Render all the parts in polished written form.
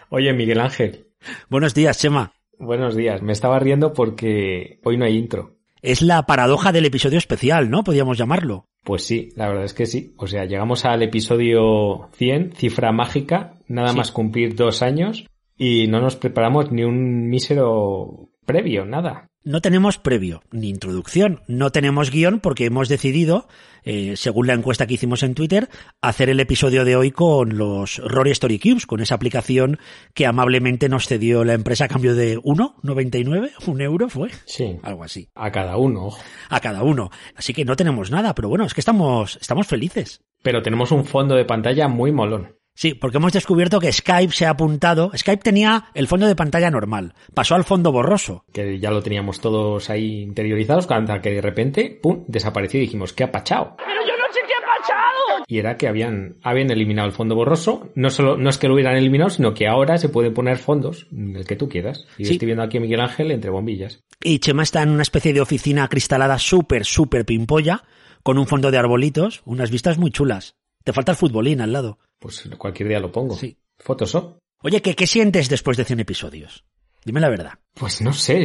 Oye, Miguel Ángel. Buenos días, Chema. Buenos días. Me estaba riendo porque hoy no hay intro. Es la paradoja del episodio especial, ¿no? Podríamos llamarlo. Pues sí, la verdad es que sí. O sea, llegamos al episodio 100, cifra mágica, nada más cumplir 2 años y no nos preparamos ni un mísero previo, nada. No tenemos previo, ni introducción, no tenemos guión porque hemos decidido, según la encuesta que hicimos en Twitter, hacer el episodio de hoy con los Rory Story Cubes, con esa aplicación que amablemente nos cedió la empresa a cambio de €1,99, €1 fue. Sí. Algo así. A cada uno, ojo. A cada uno. Así que no tenemos nada, pero bueno, es que estamos felices. Pero tenemos un fondo de pantalla muy molón. Sí, porque hemos descubierto que Skype se ha apuntado. Skype tenía el fondo de pantalla normal, pasó al fondo borroso. Que ya lo teníamos todos ahí interiorizados, hasta que de repente, ¡pum!, desapareció y dijimos, ¿qué ha pachado? ¡Pero yo no sé qué ha pachado! Y era que habían eliminado el fondo borroso. No es que lo hubieran eliminado, sino que ahora se pueden poner fondos, el que tú quieras. Y sí. Estoy viendo aquí a Miguel Ángel entre bombillas. Y Chema está en una especie de oficina acristalada súper pimpolla, con un fondo de arbolitos, unas vistas muy chulas. Te falta el futbolín al lado. Pues cualquier día lo pongo. Sí. Photoshop. Oye, ¿qué sientes después de 100 episodios? Dime la verdad. Pues no sé,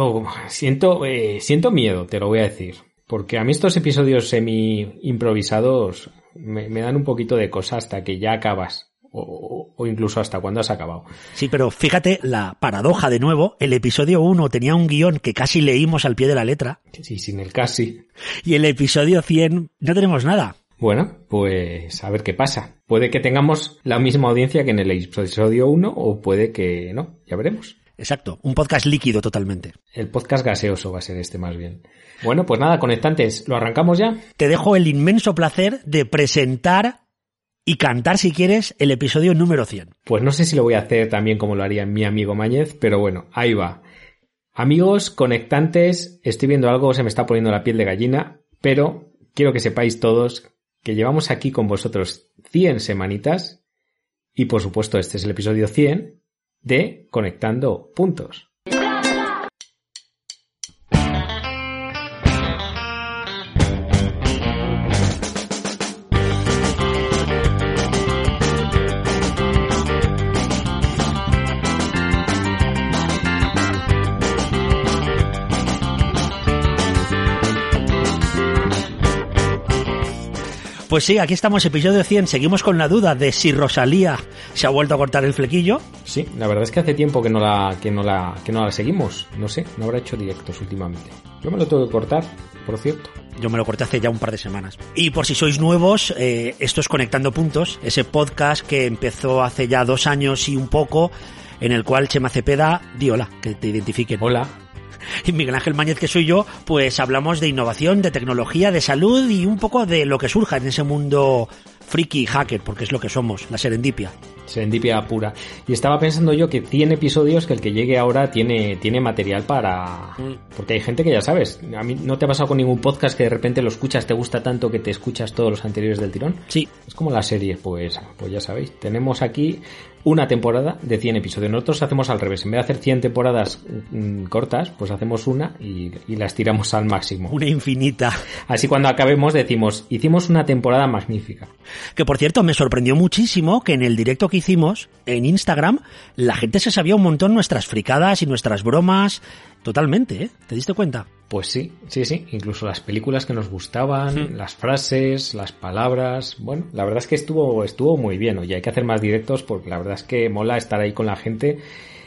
siento miedo, te lo voy a decir. Porque a mí estos episodios semi-improvisados me dan un poquito de cosa hasta que ya acabas. O incluso hasta cuando has acabado. Sí, pero fíjate la paradoja de nuevo. El episodio 1 tenía un guión que casi leímos al pie de la letra. Sí, sin el casi. Y el episodio 100 no tenemos nada. Bueno, pues a ver qué pasa. Puede que tengamos la misma audiencia que en el episodio 1 o puede que no, ya veremos. Exacto, un podcast líquido totalmente. El podcast gaseoso va a ser este más bien. Bueno, pues nada, conectantes, ¿lo arrancamos ya? Te dejo el inmenso placer de presentar y cantar, si quieres, el episodio número 100. Pues no sé si lo voy a hacer también como lo haría mi amigo Mañez, pero bueno, ahí va. Amigos, conectantes, estoy viendo algo, se me está poniendo la piel de gallina, pero quiero que sepáis todos que llevamos aquí con vosotros 100 semanitas y por supuesto este es el episodio 100 de Conectando Puntos. Pues sí, aquí estamos, episodio 100. Seguimos con la duda de si Rosalía se ha vuelto a cortar el flequillo. Sí, la verdad es que hace tiempo que no la seguimos. No sé, no habrá hecho directos últimamente. Yo me lo tengo que cortar, por cierto. Yo me lo corté hace ya un par de semanas. Y por si sois nuevos, esto es Conectando Puntos, ese podcast que empezó hace ya 2 años y un poco, en el cual Chema Cepeda, di hola, que te identifiquen. Hola. Y Miguel Ángel Mañez, que soy yo, pues hablamos de innovación, de tecnología, de salud y un poco de lo que surja en ese mundo friki y hacker, porque es lo que somos, la serendipia. Serendipia pura. Y estaba pensando yo que 100 episodios, que el que llegue ahora tiene material para... Porque hay gente que ya sabes, a mí no te ha pasado con ningún podcast que de repente lo escuchas, te gusta tanto que te escuchas todos los anteriores del tirón. Sí. Es como la serie, pues ya sabéis. Tenemos aquí una temporada de 100 episodios. Nosotros hacemos al revés. En vez de hacer 100 temporadas cortas, pues hacemos una y las tiramos al máximo. Una infinita. Así cuando acabemos decimos, hicimos una temporada magnífica. Que por cierto, me sorprendió muchísimo que en el directo que hicimos en Instagram, la gente se sabía un montón nuestras fricadas y nuestras bromas. Totalmente, ¿eh? ¿Te diste cuenta? Pues sí. Incluso las películas que nos gustaban, las frases, las palabras. Bueno, la verdad es que estuvo muy bien. Oye, hay que hacer más directos porque la verdad es que mola estar ahí con la gente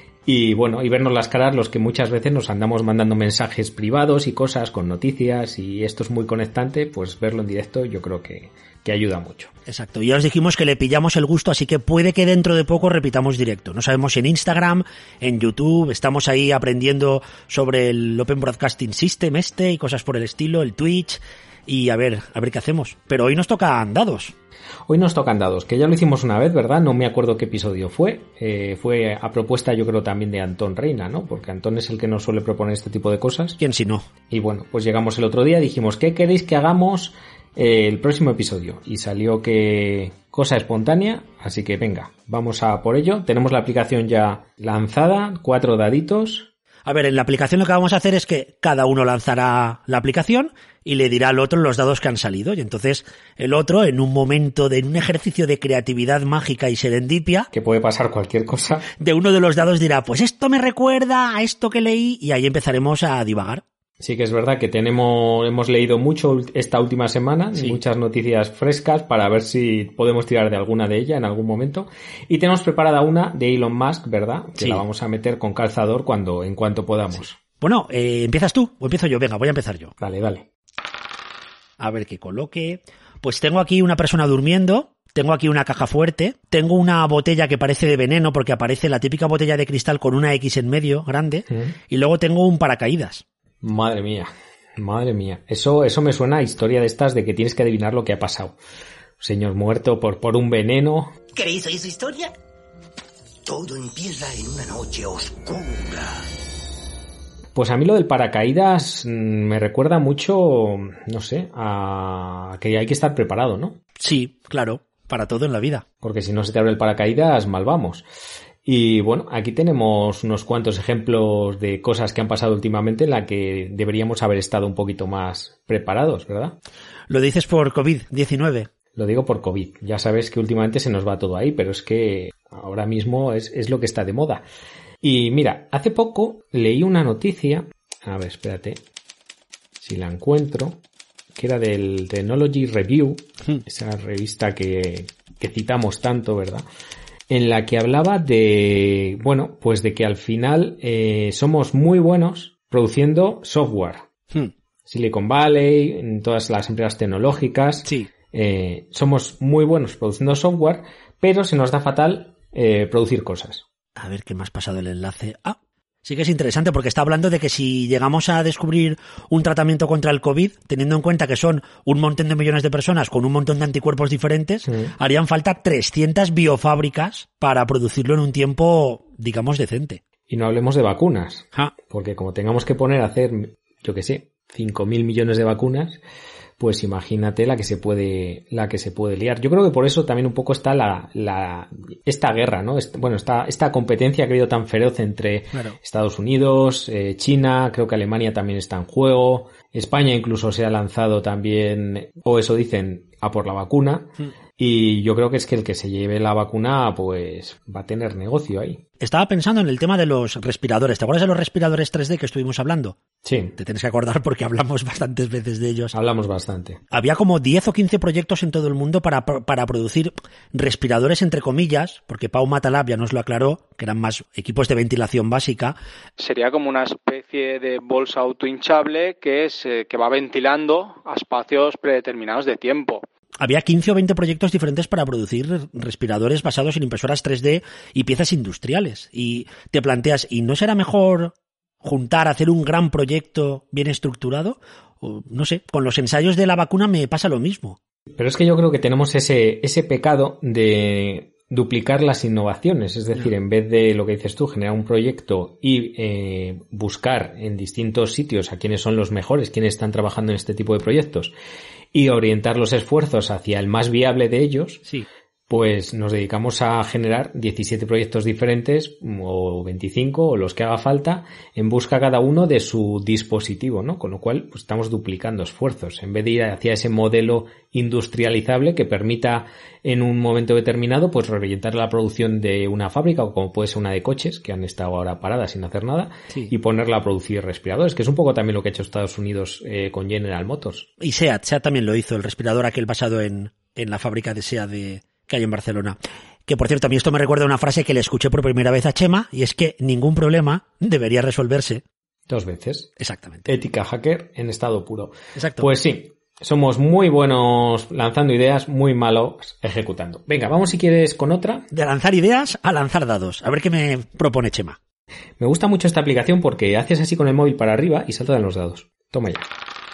y bueno, y vernos las caras, los que muchas veces nos andamos mandando mensajes privados y cosas con noticias y esto es muy conectante, pues verlo en directo yo creo que ayuda mucho. Exacto, ya os dijimos que le pillamos el gusto, así que puede que dentro de poco repitamos directo. No sabemos si en Instagram, en YouTube, estamos ahí aprendiendo sobre el Open Broadcasting System y cosas por el estilo, el Twitch, y a ver qué hacemos. Pero hoy nos tocan dados. Hoy nos tocan dados, que ya lo hicimos una vez, ¿verdad? No me acuerdo qué episodio fue. Fue a propuesta yo creo también de Antón Reina, ¿no? Porque Antón es el que nos suele proponer este tipo de cosas. ¿Quién si no? Y bueno, pues llegamos el otro día, dijimos, ¿qué queréis que hagamos el próximo episodio? Y salió que cosa espontánea, así que venga, vamos a por ello. Tenemos la aplicación ya lanzada, 4 daditos. A ver, en la aplicación lo que vamos a hacer es que cada uno lanzará la aplicación y le dirá al otro los dados que han salido. Y entonces el otro, en un momento en un ejercicio de creatividad mágica y serendipia, que puede pasar cualquier cosa, de uno de los dados dirá, pues esto me recuerda a esto que leí, y ahí empezaremos a divagar. Sí que es verdad que hemos leído mucho esta última semana, sí, muchas noticias frescas para ver si podemos tirar de alguna de ellas en algún momento. Y tenemos preparada una de Elon Musk, ¿verdad? Que sí, la vamos a meter con calzador en cuanto podamos. Sí. Bueno, ¿empiezas tú o empiezo yo? Venga, voy a empezar yo. Dale. A ver qué coloque. Pues tengo aquí una persona durmiendo. Tengo aquí una caja fuerte, tengo una botella que parece de veneno porque aparece la típica botella de cristal con una X en medio, grande, y luego tengo un paracaídas. Madre mía. Eso me suena a historia de estas de que tienes que adivinar lo que ha pasado. Señor muerto por un veneno. ¿Queréis oír su historia? Todo empieza en una noche oscura. Pues a mí lo del paracaídas me recuerda mucho, no sé, a que hay que estar preparado, ¿no? Sí, claro, para todo en la vida. Porque si no se te abre el paracaídas, mal vamos. Y bueno, aquí tenemos unos cuantos ejemplos de cosas que han pasado últimamente en la que deberíamos haber estado un poquito más preparados, ¿verdad? ¿Lo dices por COVID-19? Lo digo por COVID. Ya sabes que últimamente se nos va todo ahí, pero es que ahora mismo es lo que está de moda. Y mira, hace poco leí una noticia, a ver, espérate, si la encuentro, que era del Technology Review, esa revista que citamos tanto, ¿verdad? En la que hablaba de, bueno, pues de que al final somos muy buenos produciendo software. Silicon Valley, en todas las empresas tecnológicas, sí. Somos muy buenos produciendo software, pero se nos da fatal producir cosas. A ver qué me has pasado el enlace. Sí que es interesante porque está hablando de que si llegamos a descubrir un tratamiento contra el COVID, teniendo en cuenta que son un montón de millones de personas con un montón de anticuerpos diferentes, harían falta 300 biofábricas para producirlo en un tiempo, digamos, decente. Y no hablemos de vacunas, porque como tengamos que poner a hacer, yo qué sé, 5.000 millones de vacunas, pues imagínate la que se puede liar. Yo creo que por eso también un poco está esta guerra, ¿no? Esta competencia que ha habido tan feroz entre Estados Unidos, China, creo que Alemania también está en juego, España incluso se ha lanzado también, o eso dicen, a por la vacuna. Y yo creo que es que el que se lleve la vacuna, pues va a tener negocio ahí. Estaba pensando en el tema de los respiradores. ¿Te acuerdas de los respiradores 3D que estuvimos hablando? Sí. Te tienes que acordar porque hablamos bastantes veces de ellos. Hablamos bastante. Había como 10 o 15 proyectos en todo el mundo para producir respiradores entre comillas, porque Pau Matalab ya nos lo aclaró, que eran más equipos de ventilación básica. Sería como una especie de bolsa autohinchable que va ventilando a espacios predeterminados de tiempo. Había 15 o 20 proyectos diferentes para producir respiradores basados en impresoras 3D y piezas industriales. Y te planteas, ¿y no será mejor hacer un gran proyecto bien estructurado? O, no sé, con los ensayos de la vacuna me pasa lo mismo. Pero es que yo creo que tenemos ese pecado de duplicar las innovaciones. Es decir, en vez de lo que dices tú, generar un proyecto y buscar en distintos sitios a quiénes son los mejores, quiénes están trabajando en este tipo de proyectos, y orientar los esfuerzos hacia el más viable de ellos, sí, pues nos dedicamos a generar 17 proyectos diferentes o 25 o los que haga falta en busca cada uno de su dispositivo, ¿no? Con lo cual pues estamos duplicando esfuerzos en vez de ir hacia ese modelo industrializable que permita en un momento determinado pues reorientar la producción de una fábrica o como puede ser una de coches que han estado ahora paradas sin hacer nada, sí, y ponerla a producir respiradores, que es un poco también lo que ha hecho Estados Unidos con General Motors. Y SEAT también lo hizo, el respirador aquel basado en la fábrica de SEAT que hay en Barcelona. Que, por cierto, a mí esto me recuerda una frase que le escuché por primera vez a Chema, y es que ningún problema debería resolverse 2 veces. Exactamente. Ética hacker en estado puro. Exacto. Pues sí, somos muy buenos lanzando ideas, muy malos ejecutando. Venga, vamos si quieres con otra. De lanzar ideas a lanzar dados. A ver qué me propone Chema. Me gusta mucho esta aplicación porque haces así con el móvil para arriba y saltan los dados. Toma ya.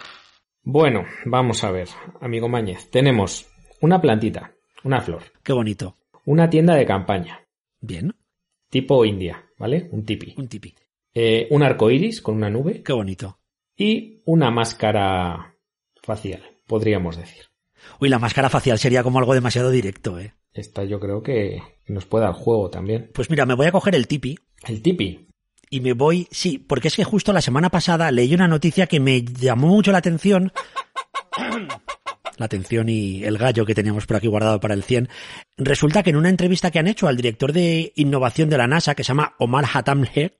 Bueno, vamos a ver, amigo Mañez. Tenemos una plantita. Una flor. Qué bonito. Una tienda de campaña. Bien. Tipo India, ¿vale? Un tipi. Un tipi. Un arco iris con una nube. Qué bonito. Y una máscara facial, podríamos decir. Uy, la máscara facial sería como algo demasiado directo, ¿eh? Esta yo creo que nos puede dar juego también. Pues mira, me voy a coger el tipi. El tipi. y me voy... Sí, porque es que justo la semana pasada leí una noticia que me llamó mucho la atención. La atención y el gallo que teníamos por aquí guardado para el 100. Resulta que en una entrevista que han hecho al director de innovación de la NASA, que se llama Omar Hatamle...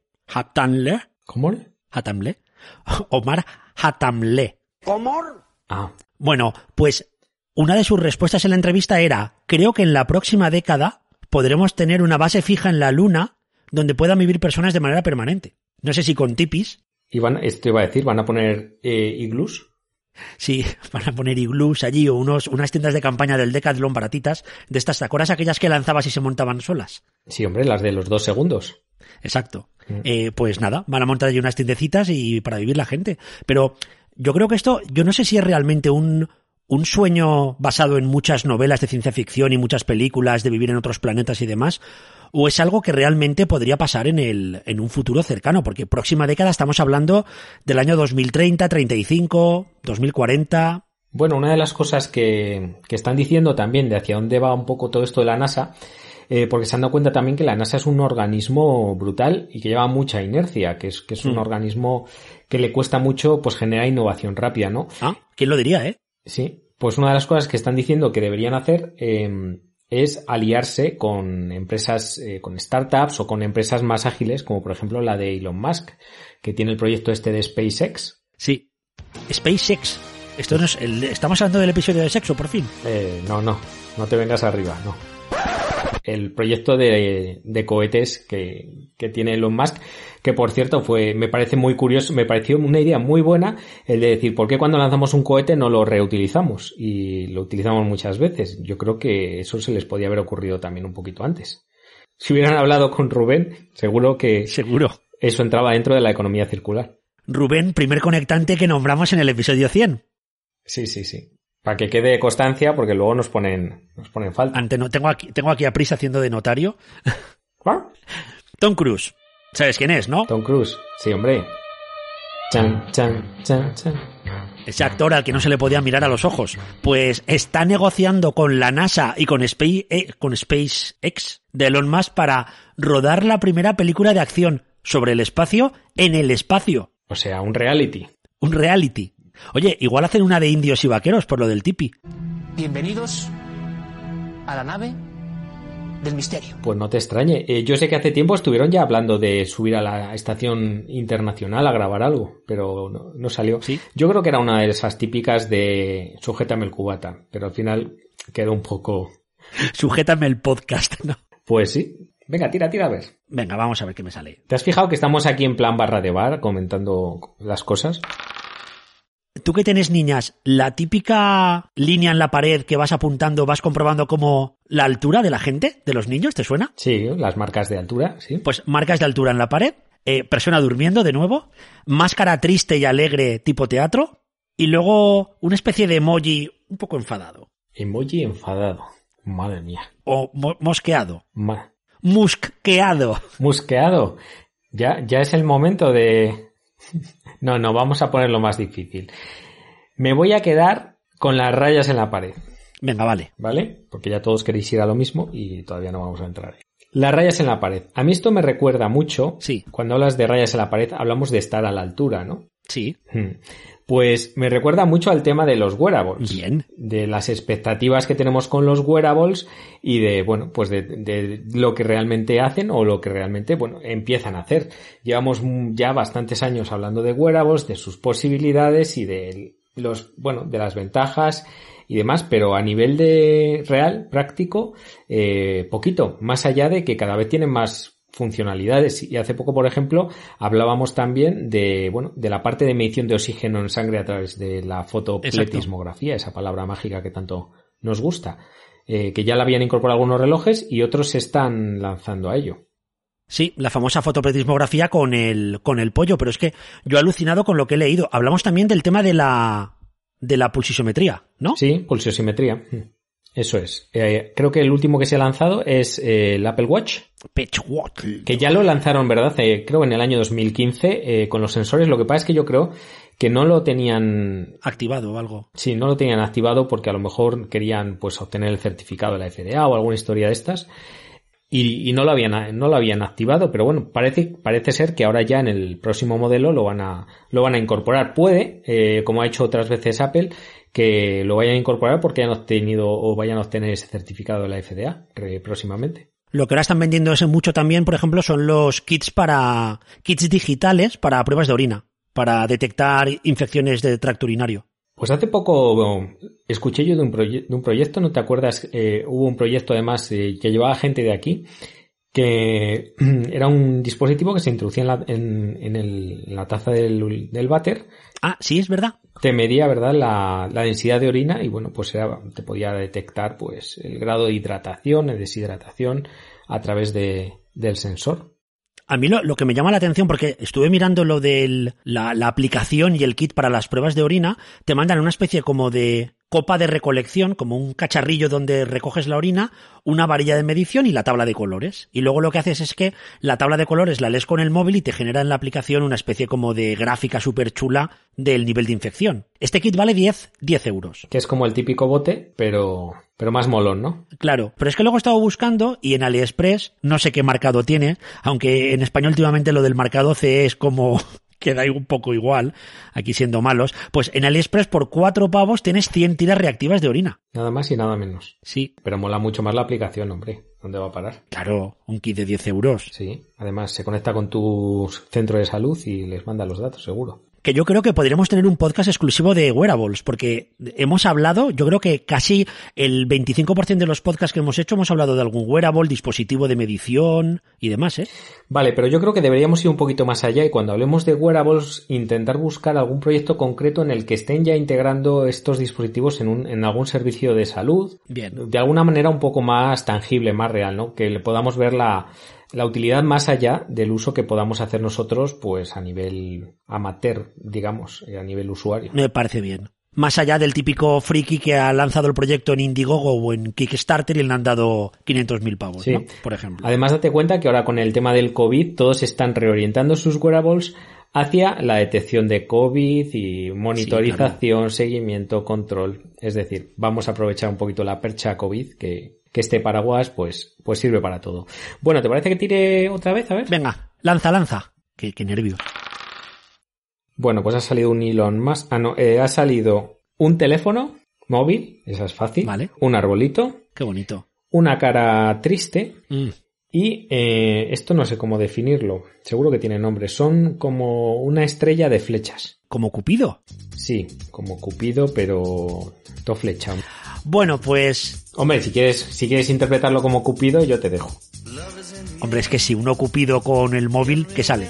¿Cómo? Hatamle. Omar Hatamle. ¿Cómo? Ah, Bueno, pues una de sus respuestas en la entrevista era: creo que en la próxima década podremos tener una base fija en la Luna donde puedan vivir personas de manera permanente. No sé si con tipis. esto iba a decir, ¿van a poner iglús? Sí, van a poner iglús allí o unas tiendas de campaña del Decathlon baratitas, de estas, ¿te acuerdas aquellas que lanzabas y se montaban solas? Sí, hombre, las de los 2 segundos. Exacto. Pues nada, van a montar allí unas tiendecitas y para vivir la gente. Pero yo creo que esto, yo no sé si es realmente un sueño basado en muchas novelas de ciencia ficción y muchas películas de vivir en otros planetas y demás, o es algo que realmente podría pasar en un futuro cercano, porque próxima década estamos hablando del año 2030, 35, 2040... Bueno, una de las cosas que están diciendo también de hacia dónde va un poco todo esto de la NASA, porque se han dado cuenta también que la NASA es un organismo brutal y que lleva mucha inercia, que es un organismo que le cuesta mucho pues generar innovación rápida, ¿no? Ah, ¿quién lo diría, eh? Sí, pues una de las cosas que están diciendo que deberían hacer es aliarse con empresas, con startups o con empresas más ágiles, como por ejemplo la de Elon Musk, que tiene el proyecto este de SpaceX. Sí, SpaceX. Esto no es estamos hablando del episodio de sexo, por fin. No te vengas arriba, no. El proyecto de cohetes que tiene Elon Musk, que por cierto me parece muy curioso, me pareció una idea muy buena el de decir, ¿por qué cuando lanzamos un cohete no lo reutilizamos? Y lo utilizamos muchas veces. Yo creo que eso se les podía haber ocurrido también un poquito antes. Si hubieran hablado con Rubén, seguro eso entraba dentro de la economía circular. Rubén, primer conectante que nombramos en el episodio 100. Sí. Para que quede constancia, porque luego nos ponen falta. Tengo aquí a Prisa haciendo de notario. ¿Ah? Tom Cruise. ¿Sabes quién es, no? Tom Cruise. Sí, hombre. Chan. Ese actor al que no se le podía mirar a los ojos. Pues está negociando con la NASA y con SpaceX de Elon Musk para rodar la primera película de acción sobre el espacio en el espacio. O sea, un reality. Un reality. Oye, igual hacen una de indios y vaqueros por lo del tipi. Bienvenidos a la nave del misterio. Pues no te extrañe. Yo sé que hace tiempo estuvieron ya hablando de subir a la estación internacional a grabar algo, pero no salió. ¿Sí? Yo creo que era una de esas típicas de sujétame el cubata, pero al final quedó un poco... Sujétame el podcast, ¿no? Pues sí. Venga, tira a ver. Venga, vamos a ver qué me sale. ¿Te has fijado que estamos aquí en plan barra de bar comentando las cosas? Tú que tienes niñas, la típica línea en la pared que vas apuntando, vas comprobando como la altura de la gente, de los niños, ¿te suena? Sí, las marcas de altura, sí. Pues marcas de altura en la pared, persona durmiendo de nuevo, máscara triste y alegre tipo teatro, y luego una especie de emoji un poco enfadado. Emoji enfadado. Madre mía. O mosqueado. Musqueado. Ya es el momento de... No, vamos a ponerlo más difícil. Me voy a quedar con las rayas en la pared. Venga, vale. ¿Vale? Porque ya todos queréis ir a lo mismo y todavía no vamos a entrar. Las rayas en la pared. A mí esto me recuerda mucho. Sí. Cuando hablas de rayas en la pared, hablamos de estar a la altura, ¿no? Sí. Pues me recuerda mucho al tema de los wearables. Bien. De las expectativas que tenemos con los wearables y de, bueno, pues de lo que realmente hacen o lo que realmente, bueno, empiezan a hacer. Llevamos ya bastantes años hablando de wearables, de sus posibilidades y de de las ventajas y demás, pero a nivel de real, práctico, poquito. Más allá de que cada vez tienen más funcionalidades. Y hace poco, por ejemplo, hablábamos también de la parte de medición de oxígeno en sangre a través de la fotopletismografía, esa palabra mágica que tanto nos gusta, que ya la habían incorporado algunos relojes y otros se están lanzando a ello. Sí, la famosa fotopletismografía con el pollo, pero es que yo he alucinado con lo que he leído. Hablamos también del tema de la pulsiometría, ¿no? Sí, pulsiometría. Eso es. Creo que el último que se ha lanzado es el Apple Watch. Que ya lo lanzaron, ¿verdad? Creo en el año 2015 con los sensores. Lo que pasa es que yo creo que no lo tenían... activado o algo. Sí, no lo tenían activado porque a lo mejor querían pues obtener el certificado de la FDA o alguna historia de estas. y no lo habían activado, pero bueno, parece ser que ahora ya en el próximo modelo lo van a incorporar. Puede, como ha hecho otras veces Apple, que lo vayan a incorporar porque hayan obtenido o vayan a obtener ese certificado de la FDA próximamente. Lo que ahora están vendiendo ese mucho también, por ejemplo, son los kits digitales para pruebas de orina, para detectar infecciones de tracto urinario. Pues hace poco escuché yo de un proyecto, ¿no te acuerdas? Hubo un proyecto además que llevaba gente de aquí, que era un dispositivo que se introducía en la taza del váter. Ah, sí, es verdad. Te medía, ¿verdad?, la densidad de orina y bueno, pues te podía detectar pues el grado de hidratación, de deshidratación a través del sensor. A mí lo que me llama la atención, porque estuve mirando lo de la aplicación y el kit para las pruebas de orina, te mandan una especie como de copa de recolección, como un cacharrillo donde recoges la orina, una varilla de medición y la tabla de colores. Y luego lo que haces es que la tabla de colores la lees con el móvil y te genera en la aplicación una especie como de gráfica súper chula del nivel de infección. Este kit vale 10 euros. Que es como el típico bote, pero más molón, ¿no? Claro, pero es que luego he estado buscando y en AliExpress, no sé qué marcado tiene, aunque en español últimamente lo del marcado CE es como que da un poco igual, aquí siendo malos, pues en AliExpress por 4 pavos tienes 100 tiras reactivas de orina. Nada más y nada menos. Sí. Pero mola mucho más la aplicación, hombre. ¿Dónde va a parar? Claro, un kit de 10 euros. Sí, además se conecta con tu centro de salud y les manda los datos, seguro. Que yo creo que podríamos tener un podcast exclusivo de wearables, porque hemos hablado, yo creo que casi el 25% de los podcasts que hemos hecho hemos hablado de algún wearable, dispositivo de medición y demás, ¿eh? Vale, pero yo creo que deberíamos ir un poquito más allá y cuando hablemos de wearables intentar buscar algún proyecto concreto en el que estén ya integrando estos dispositivos en algún servicio de salud. Bien. De alguna manera un poco más tangible, más real, ¿no? Que le podamos ver la utilidad más allá del uso que podamos hacer nosotros, pues a nivel amateur, digamos, a nivel usuario. Me parece bien. Más allá del típico friki que ha lanzado el proyecto en Indiegogo o en Kickstarter y le han dado 500.000 pavos, sí, ¿no? Por ejemplo. Además, date cuenta que ahora con el tema del COVID, todos están reorientando sus wearables hacia la detección de COVID y monitorización, sí, seguimiento, control. Es decir, vamos a aprovechar un poquito la percha COVID que este paraguas pues sirve para todo. Bueno, ¿te parece que tire otra vez? A ver. Venga, lanza. Qué nervios. Bueno, pues ha salido un Elon Musk. Ha salido un teléfono móvil, esa es fácil. Vale. Un arbolito. Qué bonito. Una cara triste. Y esto no sé cómo definirlo. Seguro que tiene nombre. Son como una estrella de flechas. ¿Como Cupido? Sí, como Cupido, pero todo flechado. Bueno, pues... Hombre, si quieres interpretarlo como Cupido, yo te dejo. Hombre, es que si uno Cupido con el móvil, ¿qué sale?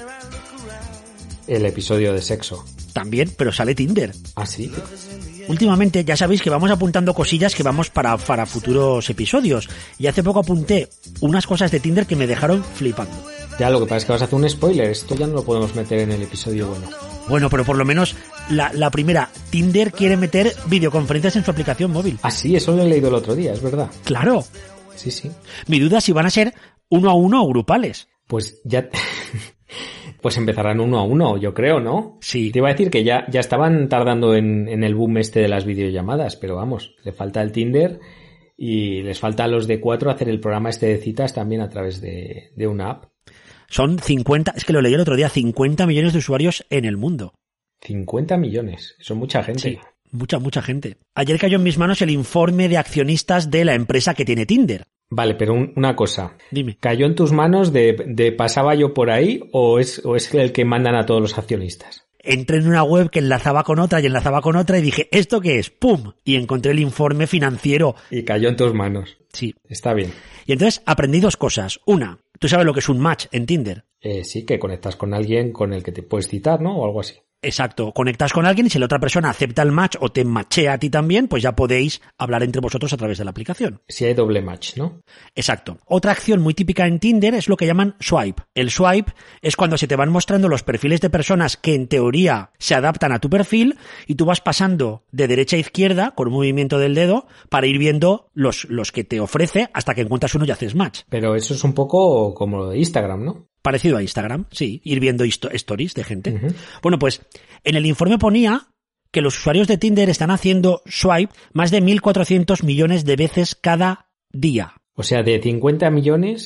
El episodio de sexo. También, pero sale Tinder. ¿Ah, sí? Últimamente ya sabéis que vamos apuntando cosillas que vamos para futuros episodios. Y hace poco apunté unas cosas de Tinder que me dejaron flipando. Ya, lo que pasa es que vas a hacer un spoiler. Esto ya no lo podemos meter en el episodio bueno. Bueno, pero por lo menos la primera, Tinder quiere meter videoconferencias en su aplicación móvil. Ah, sí, eso lo he leído el otro día, es verdad. Claro. Sí. Mi duda es si van a ser 1 a 1 o grupales. Pues ya... Pues empezarán 1 a 1, yo creo, ¿no? Sí. Te iba a decir que ya estaban tardando en el boom este de las videollamadas, pero vamos, le falta el Tinder y les falta a los de 4 hacer el programa este de citas también a través de una app. Son 50, es que lo leí el otro día, 50 millones de usuarios en el mundo. 50 millones, son mucha gente. Sí, mucha gente. Ayer cayó en mis manos el informe de accionistas de la empresa que tiene Tinder. Vale, pero una cosa. Dime. ¿Cayó en tus manos de pasaba yo por ahí o es el que mandan a todos los accionistas? Entré en una web que enlazaba con otra y dije, ¿esto qué es? ¡Pum! Y encontré el informe financiero. Y cayó en tus manos. Sí. Está bien. Y entonces aprendí 2 cosas. Una, ¿tú sabes lo que es un match en Tinder? Sí, que conectas con alguien con el que te puedes citar, ¿no? O algo así. Exacto, conectas con alguien y si la otra persona acepta el match o te matchea a ti también, pues ya podéis hablar entre vosotros a través de la aplicación. Si hay doble match, ¿no? Exacto. Otra acción muy típica en Tinder es lo que llaman swipe. El swipe es cuando se te van mostrando los perfiles de personas que en teoría se adaptan a tu perfil y tú vas pasando de derecha a izquierda con un movimiento del dedo para ir viendo los que te ofrece hasta que encuentras uno y haces match. Pero eso es un poco como lo de Instagram, ¿no? Parecido a Instagram, sí, ir viendo stories de gente. Uh-huh. Bueno, pues en el informe ponía que los usuarios de Tinder están haciendo swipe más de 1.400 millones de veces cada día. O sea, de 50 millones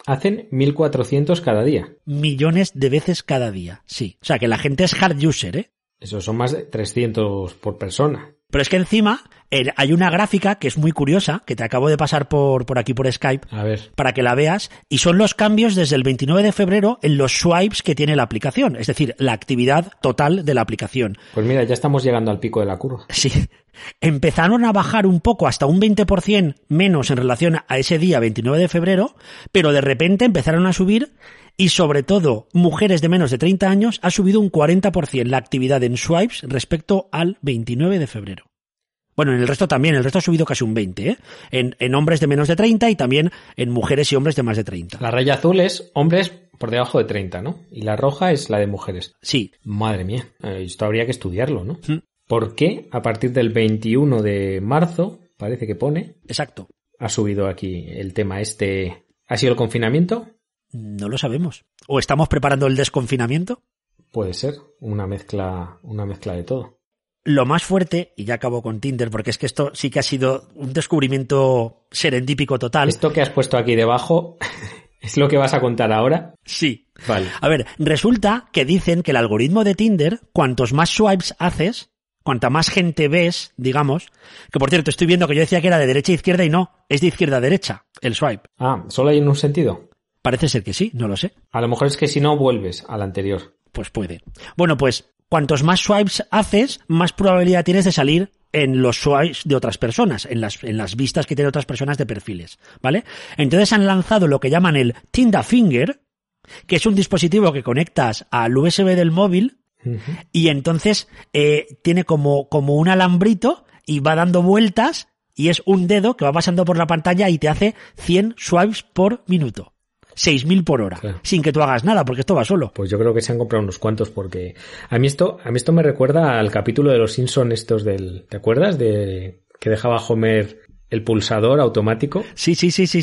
Hacen 1.400 cada día. Millones de veces cada día, sí. O sea, que la gente es hard user, ¿eh? Eso son más de 300 por persona. Pero es que encima hay una gráfica que es muy curiosa, que te acabo de pasar por aquí por Skype, A ver. para que la veas, y son los cambios desde el 29 de febrero en los swipes que tiene la aplicación, es decir, la actividad total de la aplicación. Pues mira, ya estamos llegando al pico de la curva. Sí. Empezaron a bajar un poco, hasta un 20% menos en relación a ese día 29 de febrero, pero de repente empezaron a subir y sobre todo mujeres de menos de 30 años ha subido un 40% la actividad en swipes respecto al 29 de febrero. Bueno, en el resto también, el resto ha subido casi un 20%, ¿eh? En hombres de menos de 30 y también en mujeres y hombres de más de 30. La raya azul es hombres por debajo de 30, ¿no? Y la roja es la de mujeres. Sí. Madre mía, esto habría que estudiarlo, ¿no? ¿Mm? ¿Por qué a partir del 21 de marzo, parece que pone, Exacto. ha subido aquí el tema este? ¿Ha sido el confinamiento? No lo sabemos. ¿O estamos preparando el desconfinamiento? Puede ser, una mezcla de todo. Lo más fuerte, y ya acabo con Tinder, porque es que esto sí que ha sido un descubrimiento serendípico total. Esto que has puesto aquí debajo es lo que vas a contar ahora. Sí. Vale. A ver, resulta que dicen que el algoritmo de Tinder, cuantos más swipes haces, cuanta más gente ves, digamos, que por cierto estoy viendo que yo decía que era de derecha a izquierda y no, es de izquierda a derecha, el swipe. Ah, ¿solo hay en un sentido? Parece ser que sí, no lo sé. A lo mejor es que si no vuelves al anterior. Pues puede. Bueno, pues cuantos más swipes haces, más probabilidad tienes de salir en los swipes de otras personas, en las vistas que tienen otras personas de perfiles, ¿vale? Entonces han lanzado lo que llaman el Tinder Finger, que es un dispositivo que conectas al USB del móvil y entonces tiene como un alambrito y va dando vueltas y es un dedo que va pasando por la pantalla y te hace 100 swipes por minuto. 6.000 por hora, Claro. sin que tú hagas nada, porque esto va solo. Pues yo creo que se han comprado unos cuantos porque a mí esto me recuerda al capítulo de los Simpson estos del, ¿te acuerdas? De que dejaba Homer el pulsador automático Sí.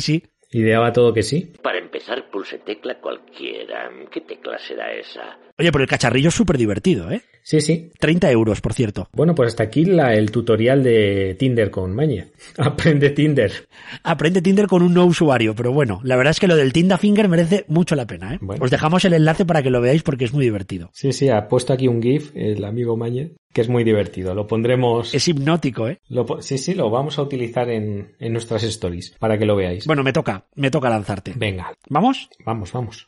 y le daba todo que sí. Para empezar, pulse tecla cualquiera. ¿Qué tecla será esa? Oye, pero el cacharrillo es súper divertido, ¿eh? Sí. 30 euros, por cierto. Bueno, pues hasta aquí el tutorial de Tinder con Mañez. Aprende Tinder. Aprende Tinder con un nuevo usuario, pero bueno, la verdad es que lo del Tinder Finger merece mucho la pena, ¿eh? Bueno. Os dejamos el enlace para que lo veáis porque es muy divertido. Sí, ha puesto aquí un GIF, el amigo Mañez, que es muy divertido. Lo pondremos... Es hipnótico, ¿eh? Sí, lo vamos a utilizar en nuestras stories para que lo veáis. Bueno, me toca lanzarte. Venga, ¿Vamos? vamos.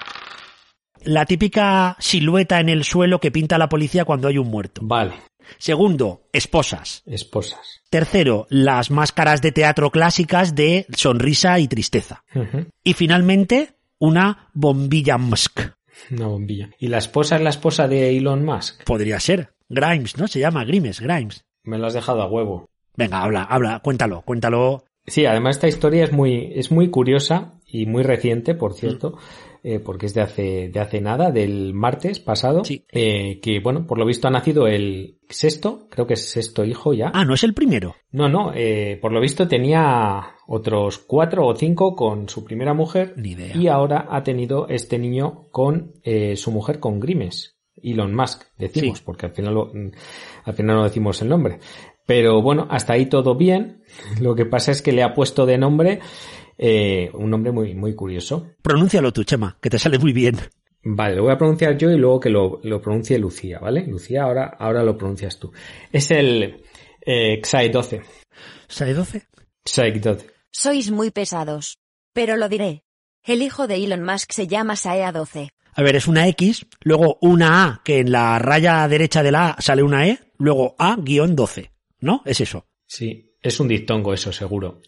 La típica silueta en el suelo que pinta la policía cuando hay un muerto. Vale, Segundo, esposas. esposas. Tercero, las máscaras de teatro clásicas de sonrisa y tristeza. Ujú. Y finalmente, una bombilla Musk. Una bombilla. ¿Y la esposa es la esposa de Elon Musk? Podría ser. Grimes, ¿no? Se llama Grimes. Me lo has dejado a huevo. Venga, habla, cuéntalo. Sí, además esta historia es muy curiosa y muy reciente, por cierto, porque es de hace nada, del martes pasado, Sí. que bueno, por lo visto ha nacido el creo que es sexto hijo ya. Ah, ¿no es el primero? No, por lo visto tenía otros 4 o 5 con su primera mujer. Ni idea. Y ahora ha tenido este niño con su mujer, con Grimes. Elon Musk, decimos, Sí. porque al final no decimos el nombre. Pero bueno, hasta ahí todo bien. Lo que pasa es que le ha puesto de nombre un nombre muy, muy curioso. Pronúncialo tú, Chema, que te sale muy bien. Vale, lo voy a pronunciar yo y luego que lo pronuncie Lucía, ¿vale? Lucía, ahora lo pronuncias tú. Es el Xai 12. ¿Sale 12? Xai 12. Sois muy pesados. Pero lo diré. El hijo de Elon Musk se llama Saea 12. A ver, es una X, luego una A, que en la raya derecha de la A sale una E, luego A-12, ¿no? Es eso. Sí, es un diptongo eso, seguro.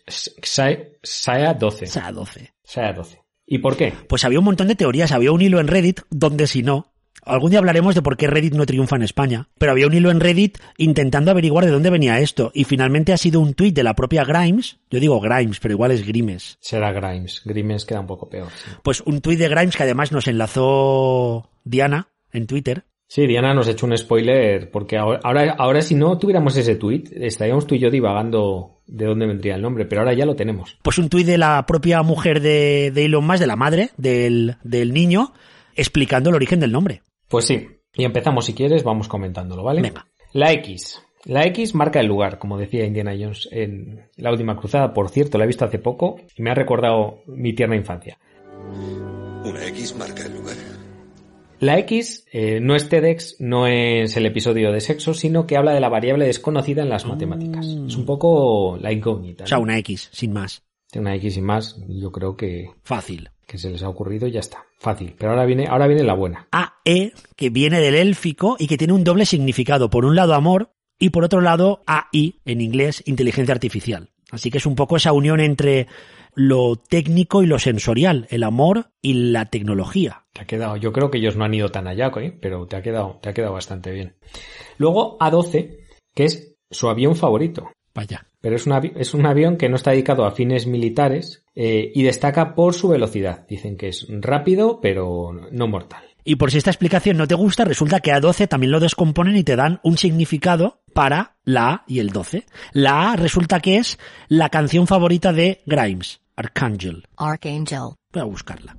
Xai 12. Saea 12. Xai 12. ¿Y por qué? Pues había un montón de teorías, había un hilo en Reddit donde si no... Algún día hablaremos de por qué Reddit no triunfa en España, pero había un hilo en Reddit intentando averiguar de dónde venía esto, y finalmente ha sido un tuit de la propia Grimes, yo digo Grimes, pero igual es Grimes, Será Grimes. Grimes queda un poco peor. Sí. pues un tuit de Grimes que además nos enlazó Diana en Twitter. Sí, Diana nos ha hecho un spoiler porque ahora si no tuviéramos ese tuit, estaríamos tú y yo divagando de dónde vendría el nombre, pero ahora ya lo tenemos. Pues un tuit de la propia mujer de Elon Musk, de la madre del niño, explicando el origen del nombre. Pues sí, y empezamos si quieres, vamos comentándolo, ¿vale? Venga. La X marca el lugar, como decía Indiana Jones en La Última Cruzada. Por cierto, la he visto hace poco y me ha recordado mi tierna infancia. Una X marca el lugar. La X no es TEDx, no es el episodio de sexo, sino que habla de la variable desconocida en las matemáticas. Es un poco la incógnita, ¿no? O sea, una X, sin más. Una X sin más, yo creo que... Fácil. Que se les ha ocurrido y ya está. Fácil. Pero ahora viene la buena. AE, que viene del élfico y que tiene un doble significado. Por un lado, amor, y por otro lado, AI, en inglés, inteligencia artificial. Así que es un poco esa unión entre lo técnico y lo sensorial, el amor y la tecnología. Te ha quedado, yo creo que ellos no han ido tan allá, pero te ha quedado bastante bien. Luego A12, que es su avión favorito. Vaya. Pero es un avión que no está dedicado a fines militares y destaca por su velocidad. Dicen que es rápido, pero no mortal. Y por si esta explicación no te gusta, resulta que A12 también lo descomponen y te dan un significado para la A y el 12. La A resulta que es la canción favorita de Grimes, Archangel. Voy a buscarla.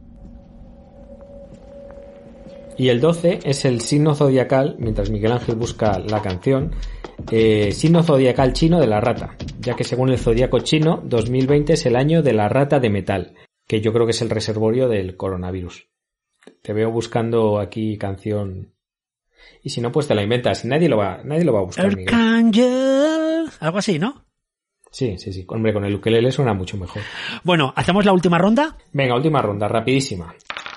Y el 12 es el signo zodiacal, mientras Miguel Ángel busca la canción, signo zodiacal chino de la rata, ya que según el zodiaco chino, 2020 es el año de la rata de metal, que yo creo que es el reservorio del coronavirus. Te veo buscando aquí canción. Y si no, pues te la inventas. Nadie lo va a buscar, Archangel. Miguel. Algo así, ¿no? Sí. Hombre, con el ukelele suena mucho mejor. Bueno, ¿hacemos la última ronda? Venga, última ronda, rapidísima.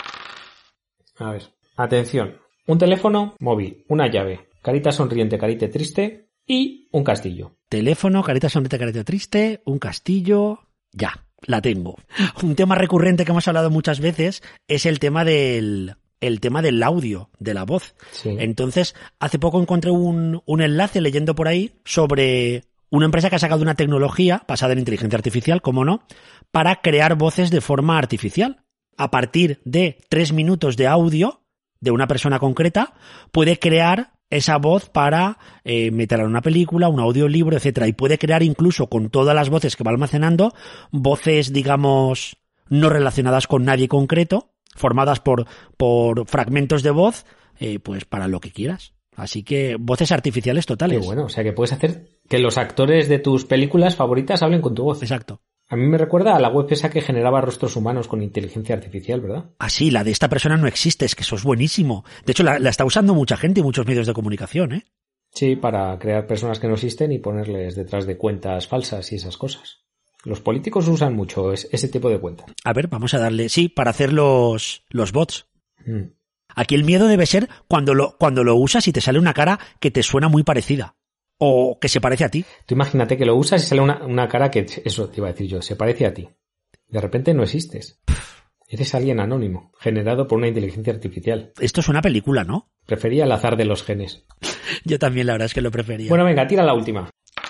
A ver. Atención. Un teléfono móvil, una llave, carita sonriente, carita triste y un castillo. Teléfono, carita sonriente, carita triste, un castillo. Ya, la tengo. Un tema recurrente que hemos hablado muchas veces es el tema del audio, de la voz. Sí. Entonces, hace poco encontré un enlace leyendo por ahí sobre una empresa que ha sacado una tecnología basada en inteligencia artificial, como no, para crear voces de forma artificial. A partir de 3 minutos de audio de una persona concreta, puede crear esa voz para meterla en una película, un audiolibro, etcétera, y puede crear incluso con todas las voces que va almacenando, voces, digamos, no relacionadas con nadie concreto, formadas por fragmentos de voz, pues para lo que quieras. Así que voces artificiales totales. Qué bueno, o sea que puedes hacer que los actores de tus películas favoritas hablen con tu voz. Exacto. A mí me recuerda a la web esa que generaba rostros humanos con inteligencia artificial, ¿verdad? Ah, sí, la de esta persona no existe, es que eso es buenísimo. De hecho, la está usando mucha gente y muchos medios de comunicación, ¿eh? Sí, para crear personas que no existen y ponerles detrás de cuentas falsas y esas cosas. Los políticos usan mucho ese tipo de cuentas. A ver, vamos a darle... Sí, para hacer los bots. Aquí el miedo debe ser cuando lo usas y te sale una cara que te suena muy parecida. O que se parece a ti. Tú imagínate que lo usas y sale una cara que, eso te iba a decir yo, se parece a ti. De repente no existes. Eres alguien anónimo, generado por una inteligencia artificial. Esto es una película, ¿no? Prefería el azar de los genes. Yo también, la verdad es que lo prefería. Bueno, venga, tira la última.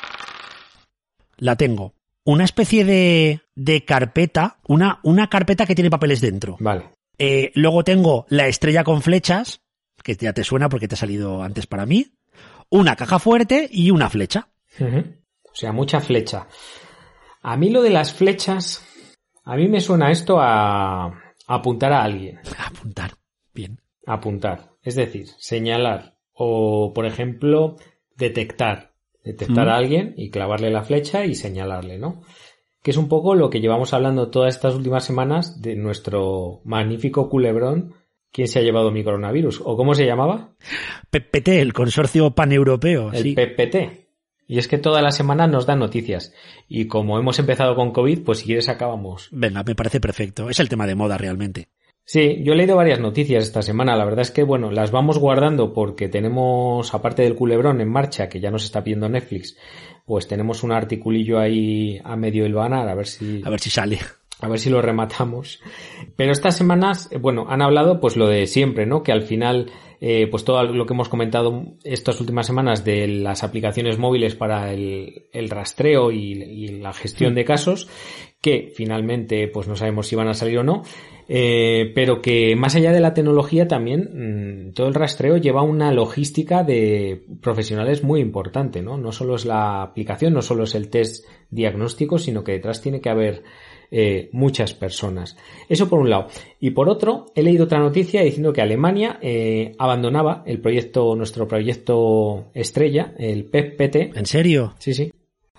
La tengo. Una especie de carpeta, una carpeta que tiene papeles dentro. Vale. Luego tengo la estrella con flechas, que ya te suena porque te ha salido antes para mí. Una caja fuerte y una flecha. O sea, mucha flecha. A mí lo de las flechas, a mí me suena esto a apuntar a alguien. Apuntar, bien. Apuntar, es decir, señalar o, por ejemplo, detectar a alguien y clavarle la flecha y señalarle, ¿no? Que es un poco lo que llevamos hablando todas estas últimas semanas de nuestro magnífico culebrón. ¿Quién se ha llevado mi coronavirus? ¿O cómo se llamaba? PPT, el consorcio paneuropeo. El sí. PPT. Y es que todas las semanas nos dan noticias. Y como hemos empezado con COVID, pues si quieres acabamos. Venga, me parece perfecto. Es el tema de moda realmente. Sí, yo he leído varias noticias esta semana. La verdad es que, bueno, las vamos guardando porque tenemos, aparte del culebrón en marcha, que ya nos está pidiendo Netflix, pues tenemos un articulillo ahí a medio hilvanar, a ver si sale. A ver si lo rematamos. Pero estas semanas, bueno, han hablado pues lo de siempre, ¿no? Que al final, pues todo lo que hemos comentado estas últimas semanas de las aplicaciones móviles para el rastreo y la gestión de casos, que finalmente pues no sabemos si van a salir o no, pero que más allá de la tecnología también todo el rastreo lleva una logística de profesionales muy importante, ¿no? No solo es la aplicación, no solo es el test diagnóstico, sino que detrás tiene que haber muchas personas. Eso por un lado. Y por otro, he leído otra noticia diciendo que Alemania abandonaba nuestro proyecto estrella, el PEPP-PT. ¿En serio? Sí.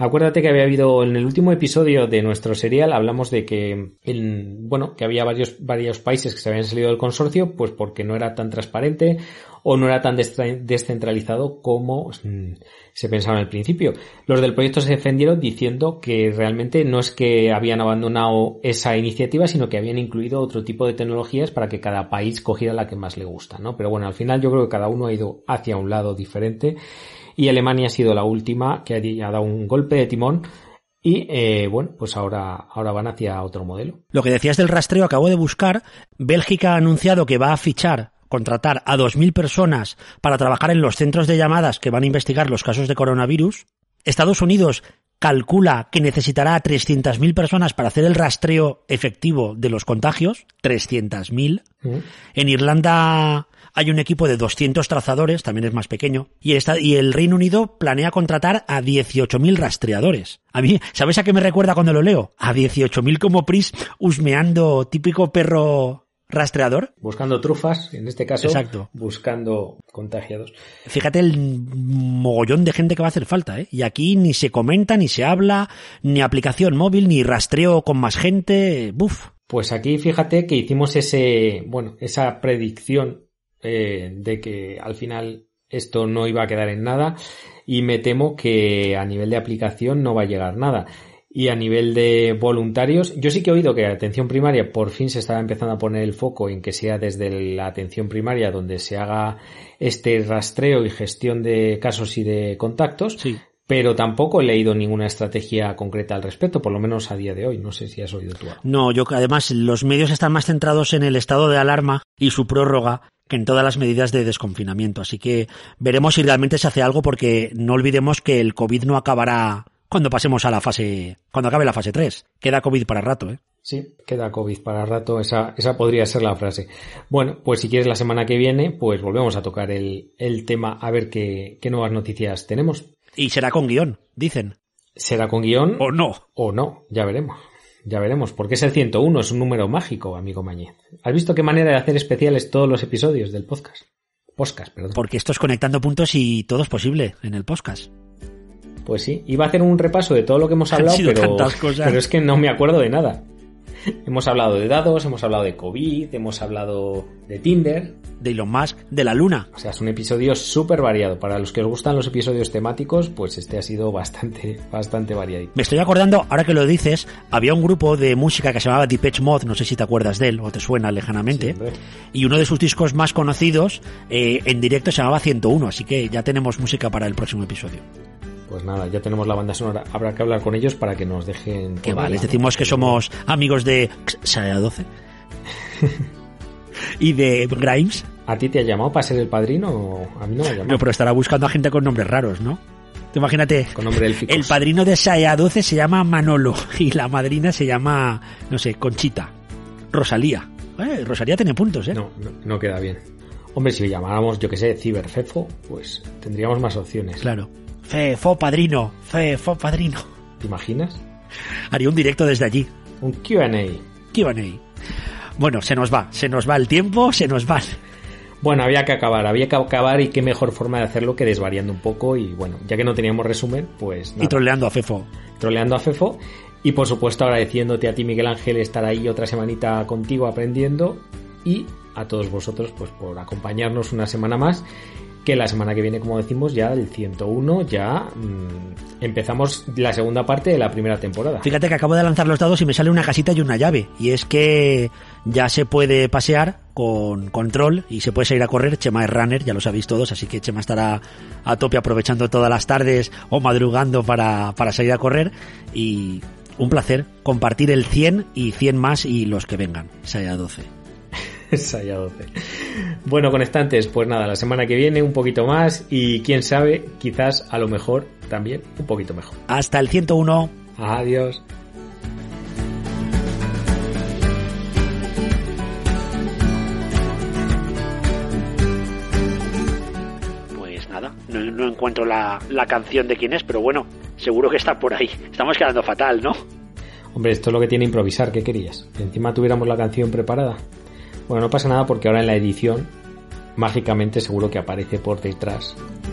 Acuérdate que había habido en el último episodio de nuestro serial, hablamos de que que había varios países que se habían salido del consorcio, pues porque no era tan transparente o no era tan descentralizado como se pensaba en el principio. Los del proyecto se defendieron diciendo que realmente no es que habían abandonado esa iniciativa, sino que habían incluido otro tipo de tecnologías para que cada país cogiera la que más le gusta, ¿no? Pero bueno, al final yo creo que cada uno ha ido hacia un lado diferente y Alemania ha sido la última que ha dado un golpe de timón. Y, pues ahora van hacia otro modelo. Lo que decías del rastreo, acabo de buscar. Bélgica ha anunciado que va a contratar a 2.000 personas para trabajar en los centros de llamadas que van a investigar los casos de coronavirus. Estados Unidos calcula que necesitará a 300.000 personas para hacer el rastreo efectivo de los contagios. 300.000. En Irlanda hay un equipo de 200 trazadores, también es más pequeño, y el Reino Unido planea contratar a 18.000 rastreadores. A mí, ¿sabes a qué me recuerda cuando lo leo? A 18.000 como Pris husmeando, típico perro rastreador. Buscando trufas, en este caso. Exacto. Buscando contagiados. Fíjate el mogollón de gente que va a hacer falta, ¿eh? Y aquí ni se comenta, ni se habla, ni aplicación móvil, ni rastreo con más gente. ¡Buf! Pues aquí fíjate que hicimos esa predicción de que al final esto no iba a quedar en nada, y me temo que a nivel de aplicación no va a llegar nada. Y a nivel de voluntarios, yo sí que he oído que atención primaria por fin se estaba empezando a poner el foco en que sea desde la atención primaria donde se haga este rastreo y gestión de casos y de contactos. Sí. Pero tampoco he leído ninguna estrategia concreta al respecto, por lo menos a día de hoy. No sé si has oído tú algo. No, además los medios están más centrados en el estado de alarma y su prórroga que en todas las medidas de desconfinamiento. Así que veremos si realmente se hace algo, porque no olvidemos que el COVID no acabará cuando acabe la fase 3. Queda COVID para rato, ¿eh? Sí, queda COVID para rato, esa podría ser la frase. Bueno, pues si quieres la semana que viene, pues volvemos a tocar el tema, a ver qué nuevas noticias tenemos. Y será con guión, dicen. ¿Será con guión? ¿O no? O no, ya veremos, porque es el 101, es un número mágico, amigo Mañez. ¿Has visto qué manera de hacer especiales todos los episodios del podcast? Porque esto es conectando puntos y todo es posible en el podcast. Pues sí, iba a hacer un repaso de todo lo que hemos hablado, pero es que no me acuerdo de nada. Hemos hablado de dados, hemos hablado de COVID, hemos hablado de Tinder, de Elon Musk, de la Luna. O sea, es un episodio súper variado. Para los que os gustan los episodios temáticos, pues este ha sido bastante variadito. Me estoy acordando, ahora que lo dices, había un grupo de música que se llamaba Depeche Mode, no sé si te acuerdas de él o te suena lejanamente, sí, y uno de sus discos más conocidos en directo se llamaba 101, así que ya tenemos música para el próximo episodio. Pues nada, ya tenemos la banda sonora. Habrá que hablar con ellos para que nos dejen... Que vale, les decimos que somos amigos de Saya 12 y de Grimes. ¿A ti te ha llamado para ser el padrino o a mí no me ha llamado? No, pero estará buscando a gente con nombres raros, ¿no? Te imagínate, con nombre élficos. El padrino de Saya 12 se llama Manolo y la madrina se llama, no sé, Conchita. Rosalía. Rosalía tiene puntos, ¿eh? No queda bien. Hombre, si llamáramos, yo que sé, Ciberfefo, pues tendríamos más opciones. Claro. Fefo padrino. ¿Te imaginas? Haría un directo desde allí. Un Q&A. Bueno, se nos va el tiempo, se nos va. Bueno, había que acabar y qué mejor forma de hacerlo que desvariando un poco y bueno, ya que no teníamos resumen, pues nada. Y troleando a Fefo. Y por supuesto agradeciéndote a ti, Miguel Ángel, estar ahí otra semanita contigo aprendiendo, y a todos vosotros pues por acompañarnos una semana más, que la semana que viene, como decimos, ya el 101 ya empezamos la segunda parte de la primera temporada. Fíjate que acabo de lanzar los dados y me sale una casita y una llave, y es que ya se puede pasear con control y se puede salir a correr. Chema es runner, ya lo sabéis todos, así que Chema estará a tope aprovechando todas las tardes o madrugando para salir a correr, y un placer compartir el 100 y 100 más y los que vengan. Saya 12. Saya 12. Bueno, conectantes, pues nada, la semana que viene un poquito más y quién sabe, quizás a lo mejor también un poquito mejor. Hasta el 101. Adiós. Pues nada, no encuentro la canción de quién es, pero bueno, seguro que está por ahí. Estamos quedando fatal, ¿no? Hombre, esto es lo que tiene improvisar, ¿qué querías? Que encima tuviéramos la canción preparada. Bueno, no pasa nada porque ahora en la edición mágicamente seguro que aparece por detrás